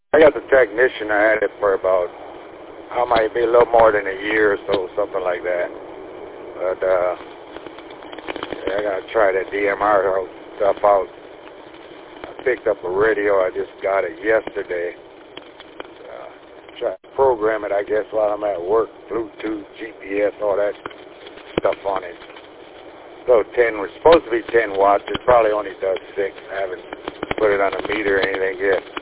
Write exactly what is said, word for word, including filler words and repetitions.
I got the technician. I had it for about, I might be a little more than a year or so, something like that. But uh, yeah, I gotta try that D M R stuff out. I picked up a radio. I just got it yesterday. Uh, try to program it, I guess, while I'm at work. Bluetooth, G P S, all that stuff on it. So ten was supposed to be ten watts. It probably only does six. I haven't put it on a meter or anything yet.